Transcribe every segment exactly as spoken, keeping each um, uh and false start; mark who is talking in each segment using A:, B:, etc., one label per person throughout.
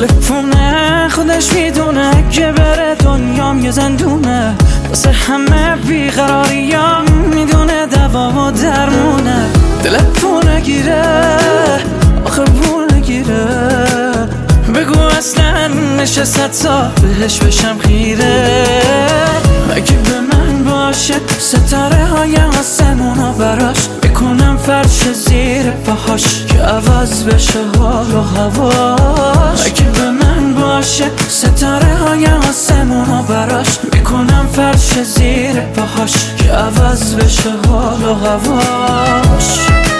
A: تلفونه خودش میدونه که بره دنیام یه زندونه، واسه همه بیقراریام میدونه دوا و درمونه. تلفونه گیره آخه بونه گیره، بگو اصلا نشست تا بهش بشم خیره. اگه به من باشه ستاره های آسمونو براش بکنم فرش زیر پاهاش که عوض بشه حال و هواش. اگه به من باشه ستاره های آسمونو براش بکنم فرش زیر پاهاش که عوض بشه حال و هواش.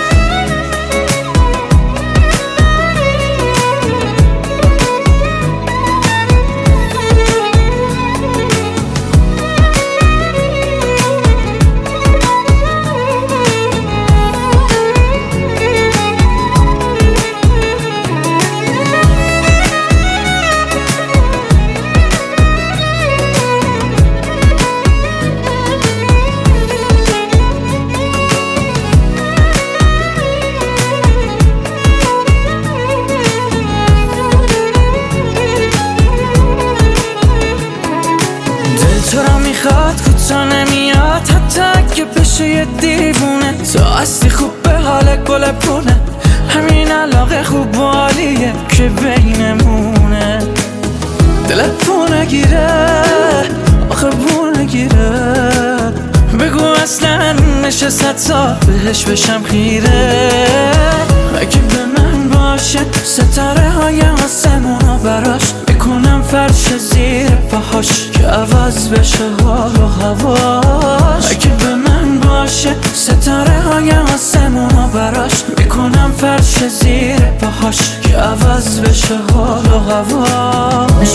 A: تو را میخواد کوتا نمیاد حتی که بشه یه دیوونه. تو هستی خوب به حال گل پونه، همین علاقه خوب و عالیه که بینمونه. تلفونه گیره آخه بونه گیره، بگو اصلا نشست تا بهش بشم خیره. اگه به من باشه ستاره های آسمونو براش بکنم فرش زیر پاهاش که عوض بشه حال و هواش. اگه به من باشه ستاره های آسمونو براش بکنم فرش زیر پاهاش که عوض بشه حال و هواش.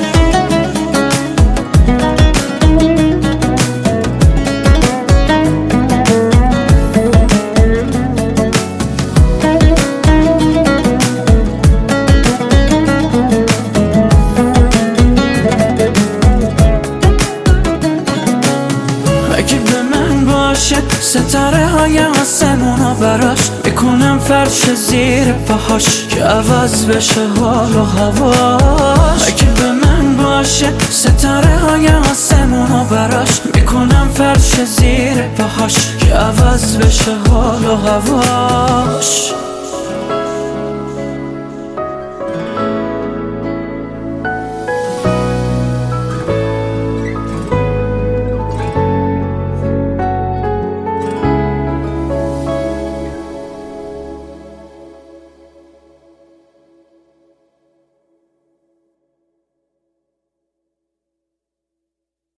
A: ستاره های آسمونو براش بکنم فرش زیر پاهاش که عوض بشه حال و هواش. اگه به من باشه ستاره های آسمونو براش بکنم فرش زیر پاهاش که عوض بشه حال و هواش.